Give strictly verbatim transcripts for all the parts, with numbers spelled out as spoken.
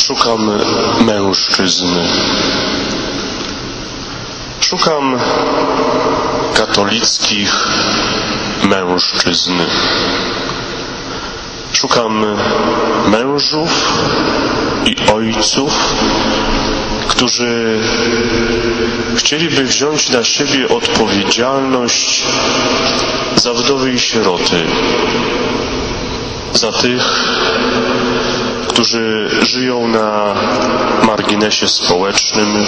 Szukam mężczyzny. Szukam katolickich mężczyzn. Szukam mężów i ojców, którzy chcieliby wziąć na siebie odpowiedzialność za wdowy i sieroty, za tych, którzy żyją na marginesie społecznym,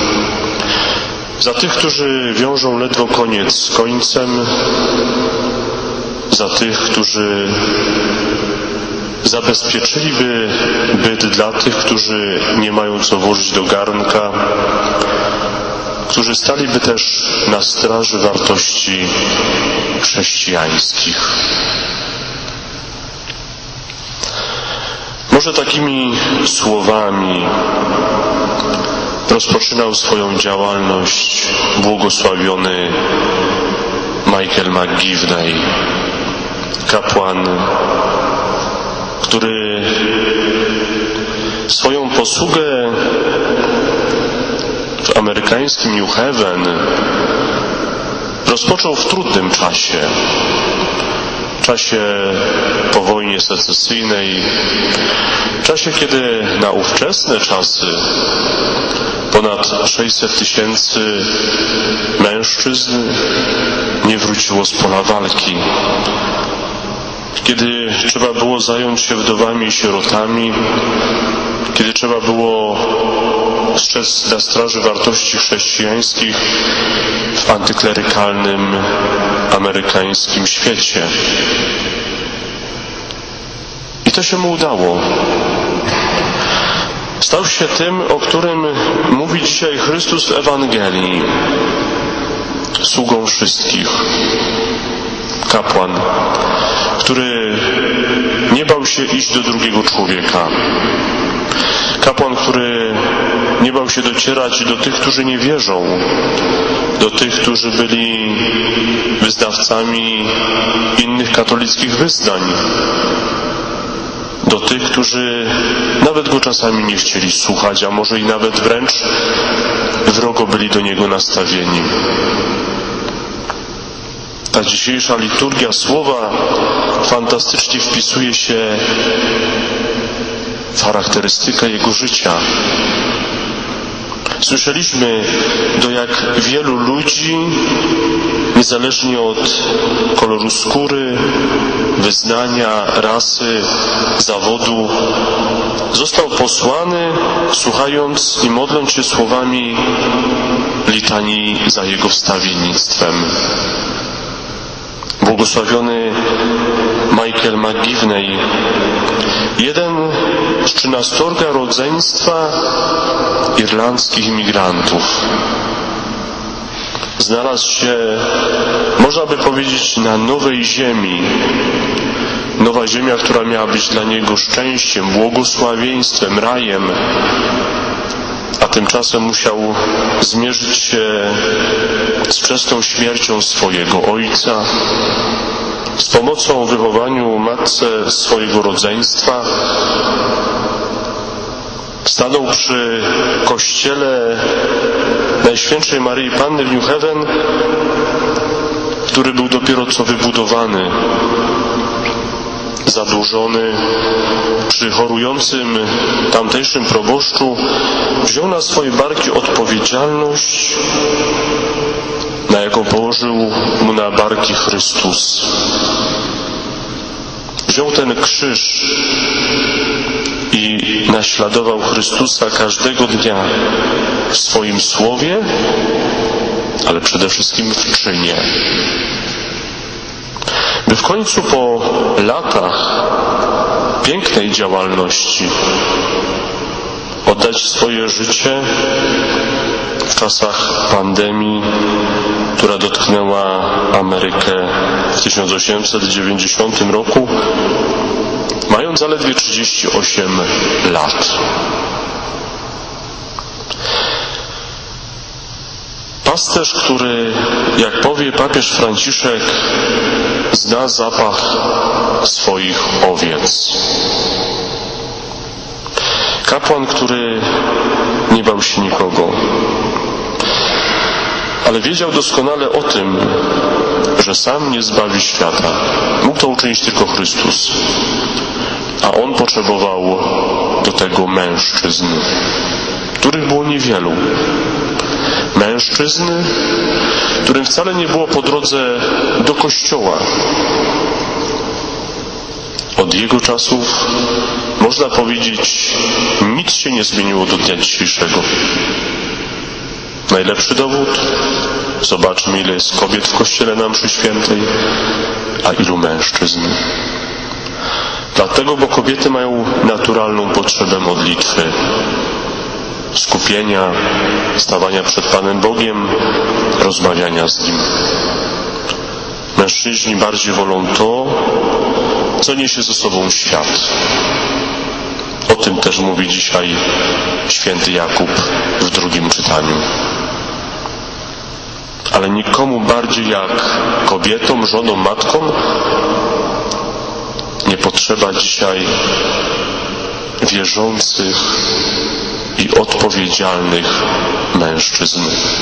za tych, którzy wiążą ledwo koniec z końcem, za tych, którzy zabezpieczyliby byt dla tych, którzy nie mają co włożyć do garnka, którzy staliby też na straży wartości chrześcijańskich. Może takimi słowami rozpoczynał swoją działalność błogosławiony Michael McGivney, kapłan, który swoją posługę w amerykańskim New Haven rozpoczął w trudnym czasie. W czasie po wojnie secesyjnej, w czasie, kiedy na ówczesne czasy ponad sześćset tysięcy mężczyzn nie wróciło z pola walki. Kiedy trzeba było zająć się wdowami i sierotami, kiedy trzeba było strzec na straży wartości chrześcijańskich w antyklerykalnym amerykańskim świecie. I to się mu udało. Stał się tym, o którym mówi dzisiaj Chrystus w Ewangelii. Sługą wszystkich. Kapłan, który nie bał się iść do drugiego człowieka. Kapłan, który nie bał się docierać do tych, którzy nie wierzą, do tych, którzy byli wyznawcami innych katolickich wyznań, do tych, którzy nawet go czasami nie chcieli słuchać, a może i nawet wręcz wrogo byli do niego nastawieni. Ta dzisiejsza liturgia słowa fantastycznie wpisuje się w charakterystykę jego życia. Słyszeliśmy, do jak wielu ludzi, niezależnie od koloru skóry, wyznania, rasy, zawodu, został posłany, słuchając i modląc się słowami litanii za jego wstawiennictwem. Błogosławiony Michael McGivney, jeden z trzynastorga rodzeństwa irlandzkich imigrantów, znalazł się, można by powiedzieć, na nowej ziemi. Nowa ziemia, która miała być dla niego szczęściem, błogosławieństwem, rajem, a tymczasem musiał zmierzyć się z wczesną śmiercią swojego ojca, z pomocą w wychowaniu matce swojego rodzeństwa. Stanął przy kościele Najświętszej Maryi Panny w New Haven, który był dopiero co wybudowany, zadłużony. Przy chorującym tamtejszym proboszczu wziął na swoje barki odpowiedzialność, na jaką położył mu na barki Chrystus. Wziął ten krzyż i naśladował Chrystusa każdego dnia w swoim słowie, ale przede wszystkim w czynie. By w końcu po latach pięknej działalności oddać swoje życie w czasach pandemii, która dotknęła Amerykę w tysiąc osiemset dziewięćdziesiątym roku, mając zaledwie trzydzieści osiem lat. Pasterz, który, jak powie papież Franciszek, zna zapach swoich owiec. Kapłan, który nie bał się nikogo, ale wiedział doskonale o tym, że sam nie zbawi świata. Mógł to uczynić tylko Chrystus, a On potrzebował do tego mężczyzn, których było niewielu. Mężczyzn, którym wcale nie było po drodze do kościoła. Od Jego czasów, można powiedzieć, nic się nie zmieniło do dnia dzisiejszego. Najlepszy dowód? Zobaczmy, ile jest kobiet w kościele na mszy świętej, a ilu mężczyzn. Dlatego, bo kobiety mają naturalną potrzebę modlitwy, skupienia, stawania przed Panem Bogiem, rozmawiania z Nim. Mężczyźni bardziej wolą to, co niesie ze sobą świat. O tym też mówi dzisiaj święty Jakub w drugim czytaniu. Ale nikomu bardziej jak kobietom, żonom, matkom nie potrzeba dzisiaj wierzących i odpowiedzialnych mężczyzn.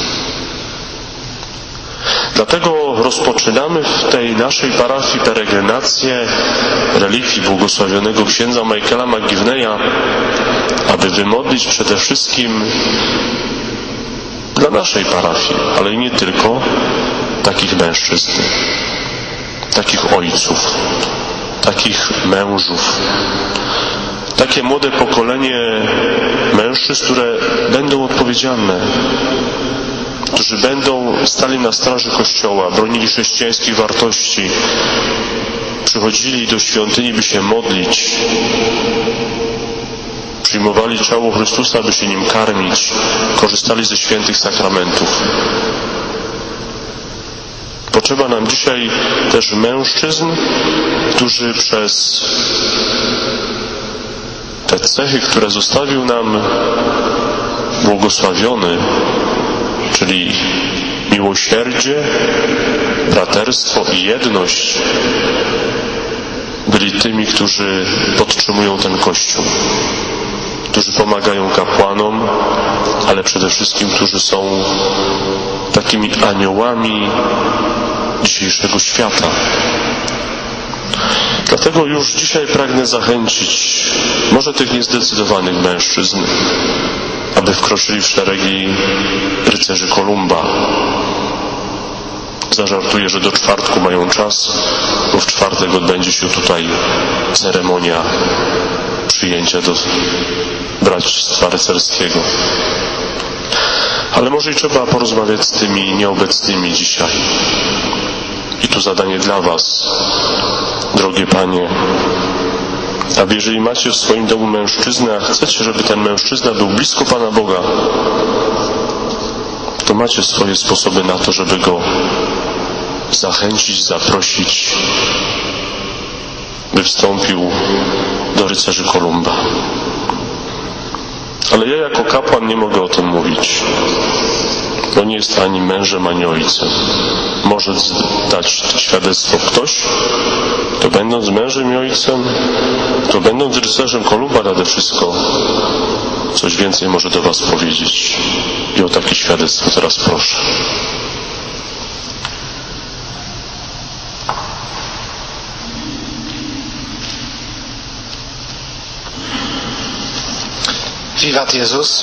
Dlatego rozpoczynamy w tej naszej parafii peregrinację relikwii błogosławionego księdza Michaela McGivneya, aby wymodlić przede wszystkim dla naszej parafii, ale i nie tylko, takich mężczyzn, takich ojców, takich mężów, takie młode pokolenie mężczyzn, które będą odpowiedzialne, którzy będą stali na straży Kościoła, bronili chrześcijańskich wartości, przychodzili do świątyni, by się modlić, przyjmowali ciało Chrystusa, by się nim karmić, korzystali ze świętych sakramentów. Potrzeba nam dzisiaj też mężczyzn, którzy przez te cechy, które zostawił nam błogosławiony, czyli miłosierdzie, braterstwo i jedność, byli tymi, którzy podtrzymują ten Kościół, którzy pomagają kapłanom, ale przede wszystkim, którzy są takimi aniołami dzisiejszego świata. Dlatego już dzisiaj pragnę zachęcić może tych niezdecydowanych mężczyzn, aby wkroczyli w szeregi rycerzy Kolumba. Zażartuję, że do czwartku mają czas, bo w czwartek odbędzie się tutaj ceremonia przyjęcia do bractwa rycerskiego. Ale może i trzeba porozmawiać z tymi nieobecnymi dzisiaj. I tu zadanie dla was, drogie panie, aby jeżeli macie w swoim domu mężczyznę, a chcecie, żeby ten mężczyzna był blisko Pana Boga, to macie swoje sposoby na to, żeby go zachęcić, zaprosić, by wstąpił do rycerzy Kolumba. Ale ja jako kapłan nie mogę o tym mówić, bo nie jest ani mężem, ani ojcem. Może dać świadectwo ktoś, kto będąc mężem i ojcem, kto będąc rycerzem Kolumba nade wszystko, coś więcej może do was powiedzieć. I o takie świadectwo teraz proszę. Wiwat Jezus.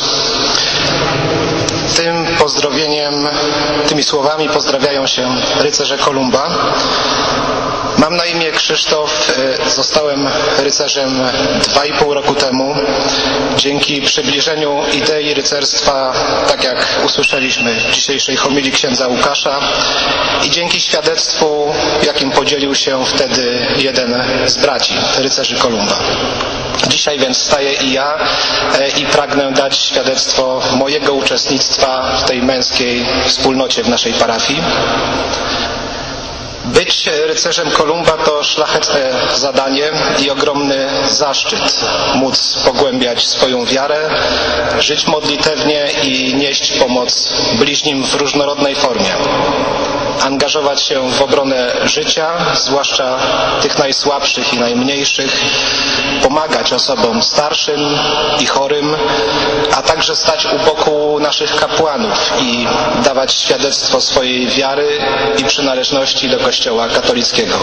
Tym pozdrowieniem, tymi słowami pozdrawiają się rycerze Kolumba. Mam na imię Krzysztof, zostałem rycerzem dwa i pół roku temu. Dzięki przybliżeniu idei rycerstwa, tak jak usłyszeliśmy w dzisiejszej homilii księdza Łukasza, i dzięki świadectwu, jakim podzielił się wtedy jeden z braci rycerzy Kolumba. Dzisiaj więc staję i ja i pragnę dać świadectwo mojego uczestnictwa w tej męskiej wspólnocie w naszej parafii. Być rycerzem Kolumba to szlachetne zadanie i ogromny zaszczyt móc pogłębiać swoją wiarę, żyć modlitewnie i nieść pomoc bliźnim w różnorodnej formie. angażować się w obronę życia, zwłaszcza tych najsłabszych i najmniejszych, pomagać osobom starszym i chorym, a także stać u boku naszych kapłanów i dawać świadectwo swojej wiary i przynależności do Kościoła katolickiego.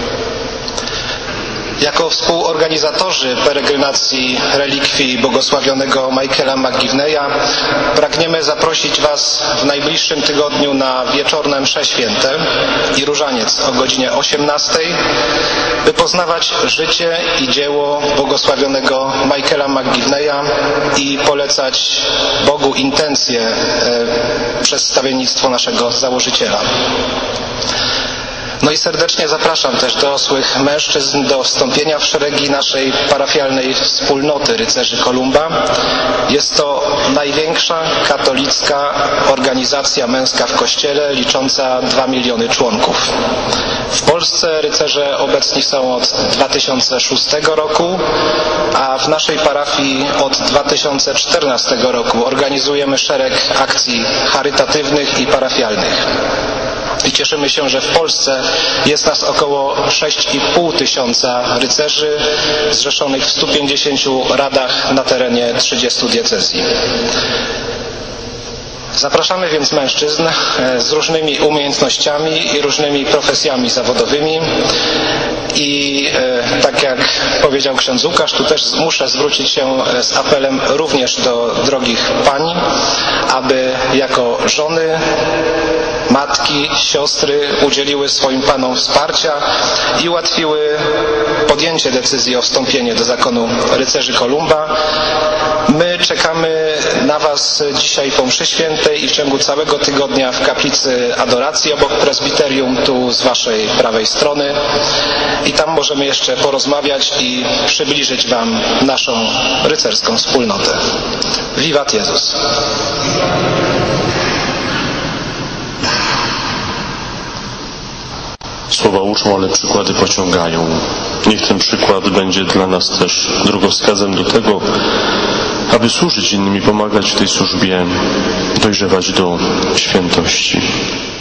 Jako współorganizatorzy peregrinacji relikwii błogosławionego Michaela McGivneya pragniemy zaprosić Was w najbliższym tygodniu na wieczorne msze święte i różaniec o godzinie osiemnastej, by poznawać życie i dzieło błogosławionego Michaela McGivneya i polecać Bogu intencje e, przez stawiennictwo naszego założyciela. No i serdecznie zapraszam też dorosłych mężczyzn do wstąpienia w szeregi naszej parafialnej wspólnoty Rycerzy Kolumba. Jest to największa katolicka organizacja męska w Kościele, licząca dwa miliony członków. W Polsce rycerze obecni są od dwa tysiące szóstego roku, a w naszej parafii od dwa tysiące czternastego roku organizujemy szereg akcji charytatywnych i parafialnych. I cieszymy się, że w Polsce jest nas około sześć i pół tysiąca rycerzy zrzeszonych w stu pięćdziesięciu radach na terenie trzydziestu diecezji. Zapraszamy więc mężczyzn z różnymi umiejętnościami i różnymi profesjami zawodowymi i e, tak jak powiedział ksiądz Łukasz, tu też muszę zwrócić się z apelem również do drogich pań, aby jako żony, matki, siostry udzieliły swoim panom wsparcia i ułatwiły podjęcie decyzji o wstąpienie do zakonu Rycerzy Kolumba. My czekamy na Was dzisiaj po mszy świętej i w ciągu całego tygodnia w kaplicy adoracji obok prezbiterium, tu z Waszej prawej strony. I tam możemy jeszcze porozmawiać i przybliżyć Wam naszą rycerską wspólnotę. Wiwat Jezus! Słowa uczą, ale przykłady pociągają. Niech ten przykład będzie dla nas też drogowskazem do tego, aby służyć innym i pomagać w tej służbie, dojrzewać do świętości.